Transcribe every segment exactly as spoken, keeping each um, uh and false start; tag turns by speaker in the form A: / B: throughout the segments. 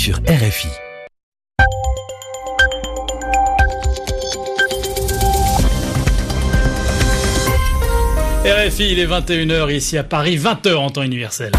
A: sur R F I.
B: R F I, il est vingt et une heures ici à Paris, vingt heures en temps universel.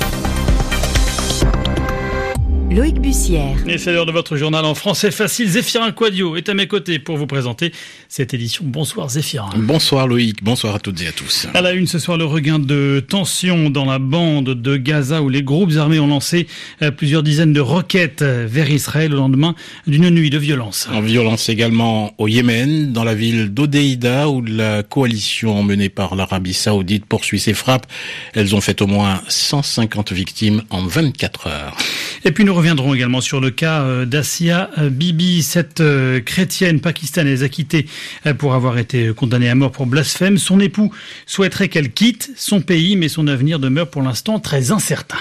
C: Loïc Bussière.
B: Et c'est l'heure de votre journal en français facile. Zéphirin Quadio est à mes côtés pour vous présenter cette édition. Bonsoir Zéphirin.
D: Bonsoir Loïc, bonsoir à toutes et à tous.
B: À la une ce soir, le regain de tension dans la bande de Gaza où les groupes armés ont lancé plusieurs dizaines de roquettes vers Israël au lendemain d'une nuit de violence.
D: En violence également au Yémen, dans la ville d'Hodeïda où la coalition menée par l'Arabie Saoudite poursuit ses frappes. Elles ont fait au moins cent cinquante victimes en vingt-quatre heures.
B: Et puis nous reviendrons également sur le cas d'Asia Bibi, cette chrétienne pakistanaise acquittée pour avoir été condamnée à mort pour blasphème. Son époux souhaiterait qu'elle quitte son pays, mais son avenir demeure pour l'instant très incertain.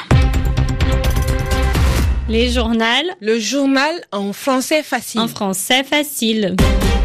E: Les journaux.
F: Le journal en français facile.
E: En français facile.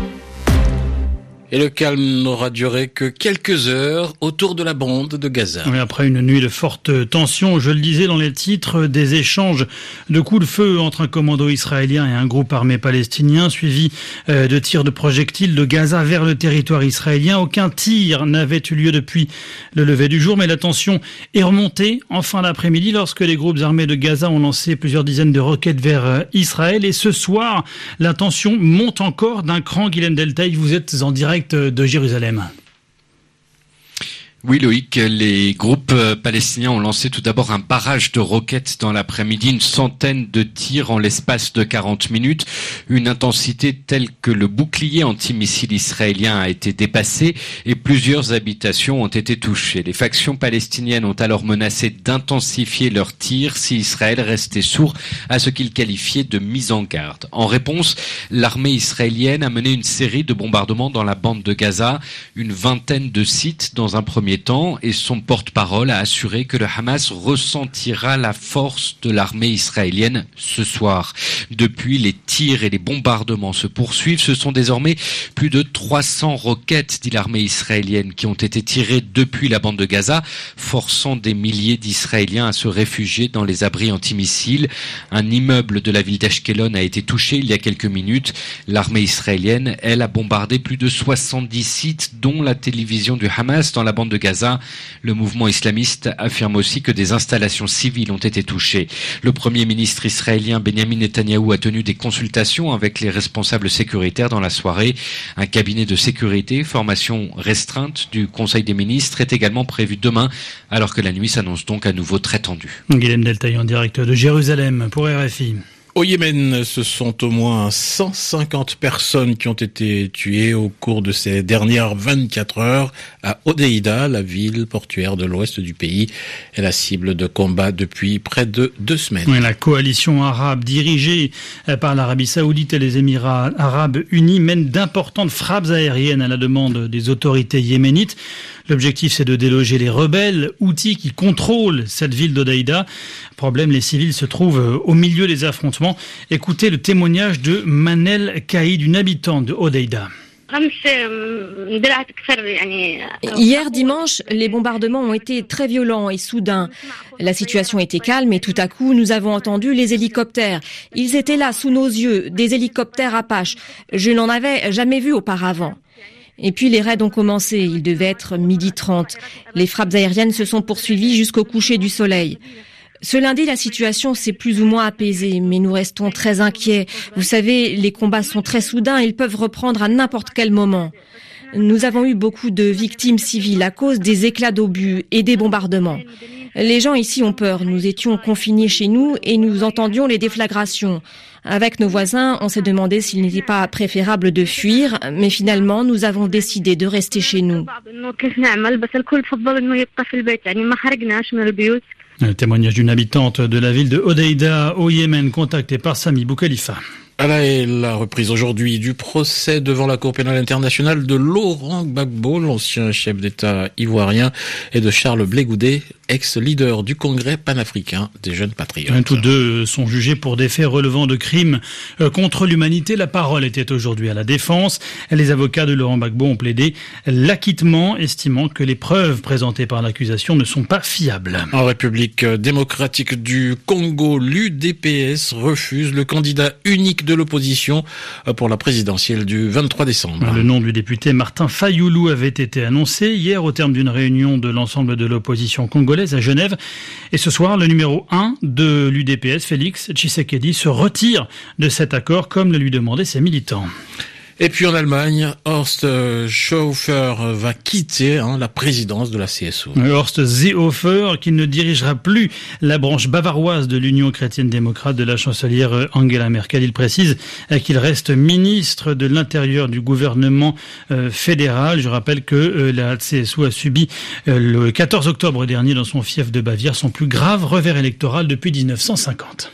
D: Et le calme n'aura duré que quelques heures autour de la bande de Gaza.
B: Oui, après une nuit de forte tension, je le disais dans les titres, des échanges de coups de feu entre un commando israélien et un groupe armé palestinien, suivi de tirs de projectiles de Gaza vers le territoire israélien. Aucun tir n'avait eu lieu depuis le lever du jour, mais la tension est remontée en fin d'après-midi lorsque les groupes armés de Gaza ont lancé plusieurs dizaines de roquettes vers Israël. Et ce soir, la tension monte encore d'un cran. Guylaine Deltaï, vous êtes en direct de Jérusalem.
G: Oui Loïc, les groupes palestiniens ont lancé tout d'abord un barrage de roquettes dans l'après-midi, une centaine de tirs en l'espace de quarante minutes, une intensité telle que le bouclier antimissile israélien a été dépassé et plusieurs habitations ont été touchées. Les factions palestiniennes ont alors menacé d'intensifier leurs tirs si Israël restait sourd à ce qu'ils qualifiaient de mise en garde. En réponse, l'armée israélienne a mené une série de bombardements dans la bande de Gaza, une vingtaine de sites dans un premier temps, et son porte-parole a assuré que le Hamas ressentira la force de l'armée israélienne ce soir. Depuis, les tirs et les bombardements se poursuivent. Ce sont désormais plus de trois cents roquettes, dit l'armée israélienne, qui ont été tirées depuis la bande de Gaza, forçant des milliers d'Israéliens à se réfugier dans les abris antimissiles. Un immeuble de la ville d'Ashkelon a été touché il y a quelques minutes. L'armée israélienne, elle, a bombardé plus de soixante-dix sites, dont la télévision du Hamas dans la bande de Gaza. Le mouvement islamiste affirme aussi que des installations civiles ont été touchées. Le premier ministre israélien Benjamin Netanyahou a tenu des consultations avec les responsables sécuritaires dans la soirée. Un cabinet de sécurité, formation restreinte du Conseil des ministres, est également prévu demain, alors que la nuit s'annonce donc à nouveau très tendue.
B: Guylaine Deltaï en direct de Jérusalem pour R F I.
D: Au Yémen, ce sont au moins cent cinquante personnes qui ont été tuées au cours de ces dernières vingt-quatre heures à Hodeïda, la ville portuaire de l'ouest du pays, est la cible de combat depuis près de deux semaines.
B: Oui, la coalition arabe dirigée par l'Arabie Saoudite et les Émirats arabes unis mène d'importantes frappes aériennes à la demande des autorités yéménites. L'objectif, c'est de déloger les rebelles, Houthis qui contrôlent cette ville d'Hodeïda. Problème, les civils se trouvent au milieu des affrontements. Écoutez le témoignage de Manel Kaïd, une habitante de Hodeïda.
H: Hier dimanche, les bombardements ont été très violents et soudains. La situation était calme et tout à coup, nous avons entendu les hélicoptères. Ils étaient là, sous nos yeux, des hélicoptères Apache. Je n'en avais jamais vu auparavant. Et puis les raids ont commencé, il devait être midi trente. Les frappes aériennes se sont poursuivies jusqu'au coucher du soleil. Ce lundi, la situation s'est plus ou moins apaisée, mais nous restons très inquiets. Vous savez, les combats sont très soudains, ils peuvent reprendre à n'importe quel moment. Nous avons eu beaucoup de victimes civiles à cause des éclats d'obus et des bombardements. Les gens ici ont peur. Nous étions confinés chez nous et nous entendions les déflagrations. Avec nos voisins, on s'est demandé s'il n'était pas préférable de fuir, mais finalement, nous avons décidé de rester chez nous.
B: Le témoignage d'une habitante de la ville de Hodeïda au Yémen, contactée par Sami Boukhalifa.
D: À la reprise aujourd'hui du procès devant la Cour pénale internationale de Laurent Gbagbo, l'ancien chef d'État ivoirien, et de Charles Blé Goudé, ex-leader du Congrès panafricain des jeunes patriotes.
B: Tous deux sont jugés pour des faits relevant de crimes contre l'humanité. La parole était aujourd'hui à la défense. Les avocats de Laurent Gbagbo ont plaidé l'acquittement, estimant que les preuves présentées par l'accusation ne sont pas fiables.
D: En République démocratique du Congo, l'U D P S refuse le candidat unique de l'opposition pour la présidentielle du vingt-trois décembre.
B: Le nom du député Martin Fayoulou avait été annoncé hier au terme d'une réunion de l'ensemble de l'opposition congolaise à Genève. Et ce soir, le numéro un de l'U D P S, Félix Tshisekedi, se retire de cet accord comme le lui demandaient ses militants.
D: Et puis en Allemagne, Horst Seehofer va quitter hein, la présidence de la C S U.
B: Horst Seehofer, qui ne dirigera plus la branche bavaroise de l'Union chrétienne-démocrate de la chancelière Angela Merkel. Il précise qu'il reste ministre de l'Intérieur du gouvernement fédéral. Je rappelle que la C S U a subi le quatorze octobre dernier dans son fief de Bavière son plus grave revers électoral depuis dix-neuf cent cinquante.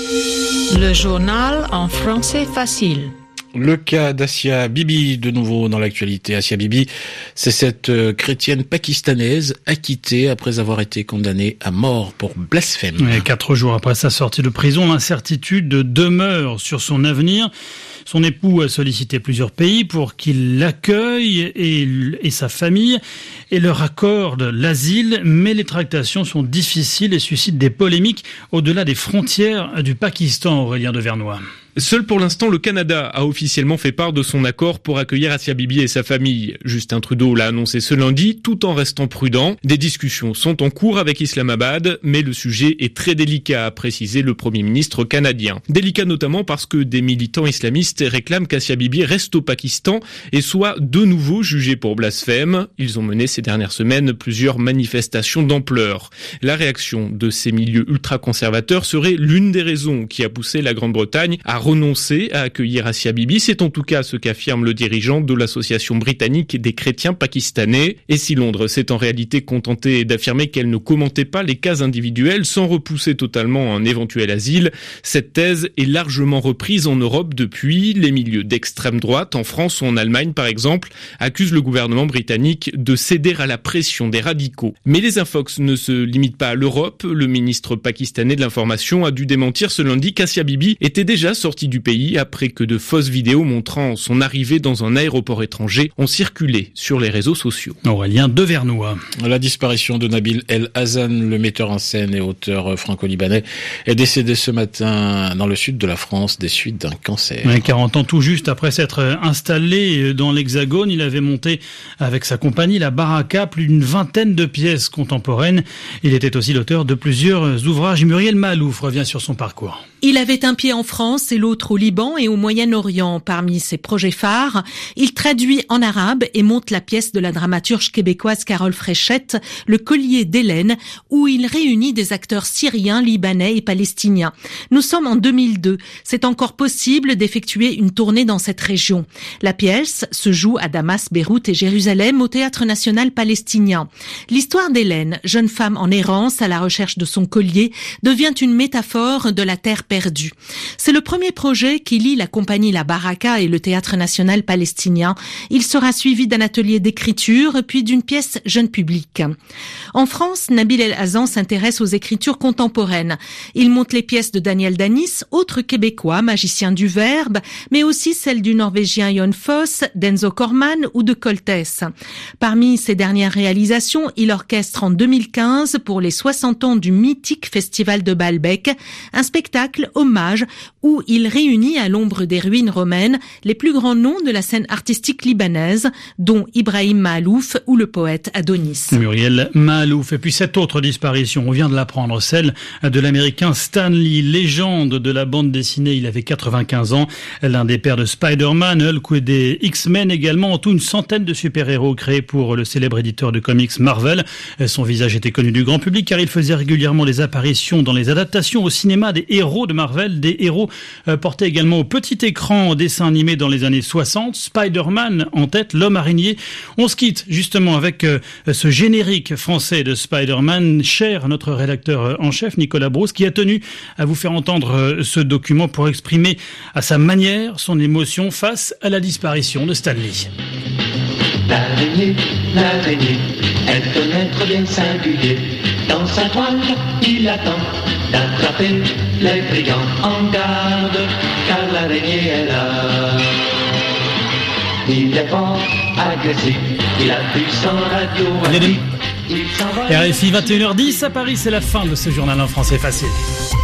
A: Le journal en français facile.
D: Le cas d'Asia Bibi, de nouveau dans l'actualité. Asia Bibi, c'est cette euh, chrétienne pakistanaise acquittée après avoir été condamnée à mort pour blasphème.
B: Et quatre jours après sa sortie de prison, l'incertitude demeure sur son avenir. Son époux a sollicité plusieurs pays pour qu'il l'accueille et, et sa famille et leur accorde l'asile, mais les tractations sont difficiles et suscitent des polémiques au-delà des frontières du Pakistan, Aurélien Devernois.
I: Seul pour l'instant, le Canada a officiellement fait part de son accord pour accueillir Asia Bibi et sa famille. Justin Trudeau l'a annoncé ce lundi, tout en restant prudent. Des discussions sont en cours avec Islamabad, mais le sujet est très délicat, a précisé le Premier ministre canadien. Délicat notamment parce que des militants islamistes réclament qu'Asia Bibi reste au Pakistan et soit de nouveau jugée pour blasphème. Ils ont mené ces dernières semaines plusieurs manifestations d'ampleur. La réaction de ces milieux ultra-conservateurs serait l'une des raisons qui a poussé la Grande-Bretagne à renoncer à accueillir Asia Bibi. C'est en tout cas ce qu'affirme le dirigeant de l'association britannique des chrétiens pakistanais. Et si Londres s'est en réalité contenté d'affirmer qu'elle ne commentait pas les cas individuels sans repousser totalement un éventuel asile, cette thèse est largement reprise en Europe depuis. Les milieux d'extrême droite, en France ou en Allemagne par exemple, accusent le gouvernement britannique de céder à la pression des radicaux. Mais les infox ne se limitent pas à l'Europe. Le ministre pakistanais de l'information a dû démentir ce lundi qu'Asia Bibi était déjà sortie du pays après que de fausses vidéos montrant son arrivée dans un aéroport étranger ont circulé sur les réseaux sociaux.
B: Aurélien Devernois.
D: La disparition de Nabil El Hazan, le metteur en scène et auteur franco-libanais, est décédé ce matin dans le sud de la France des suites d'un cancer.
B: quarante ans tout juste après s'être installé dans l'Hexagone, il avait monté avec sa compagnie la Baraka, plus d'une vingtaine de pièces contemporaines. Il était aussi l'auteur de plusieurs ouvrages. Muriel Malouf revient sur son parcours.
J: Il avait un pied en France et l'autre au Liban et au Moyen-Orient. Parmi ses projets phares, il traduit en arabe et monte la pièce de la dramaturge québécoise Carole Fréchette, Le collier d'Hélène, où il réunit des acteurs syriens, libanais et palestiniens. Nous sommes en deux mille deux. C'est encore possible d'effectuer une tournée dans cette région. La pièce se joue à Damas, Beyrouth et Jérusalem au Théâtre national palestinien. L'histoire d'Hélène, jeune femme en errance à la recherche de son collier, devient une métaphore de la terre perdue. C'est le premier projet qui lie la compagnie La Baraka et le Théâtre national palestinien. Il sera suivi d'un atelier d'écriture, puis d'une pièce jeune public. En France, Nabil El Hazan s'intéresse aux écritures contemporaines. Il monte les pièces de Daniel Danis, autre Québécois, magicien du verbe, mais aussi celles du Norvégien Jon Fosse, d'Enzo Corman ou de Coltès. Parmi ses dernières réalisations, il orchestre en deux mille quinze, pour les soixante ans du mythique Festival de Baalbek, un spectacle hommage où il réunit à l'ombre des ruines romaines les plus grands noms de la scène artistique libanaise, dont Ibrahim Mahalouf ou le poète Adonis.
B: Muriel Mahalouf. Et puis cette autre disparition, on vient de l'apprendre, celle de l'américain Stan Lee, légende de la bande dessinée. Il avait quatre-vingt-quinze ans, l'un des pères de Spider-Man, Hulk ou des X-Men également. En tout, une centaine de super-héros créés pour le célèbre éditeur de comics Marvel. Son visage était connu du grand public car il faisait régulièrement les apparitions dans les adaptations au cinéma des héros de Marvel, des héros euh, portés également au petit écran en dessin animé dans les années soixante. Spider-Man en tête, l'homme araignée. On se quitte justement avec euh, ce générique français de Spider-Man, cher à notre rédacteur en chef Nicolas Brousse, qui a tenu à vous faire entendre euh, ce document pour exprimer à sa manière son émotion face à la disparition de Stan Lee.
K: L'araignée, l'araignée, elle peut être bien singulier. Dans sa toile, il attend d'attraper les brigands. En garde, car l'araignée est là. Il est fort, agressif, il a pu sans radio.
B: R F I vingt et une heures dix à Paris, c'est la fin de ce journal en français facile.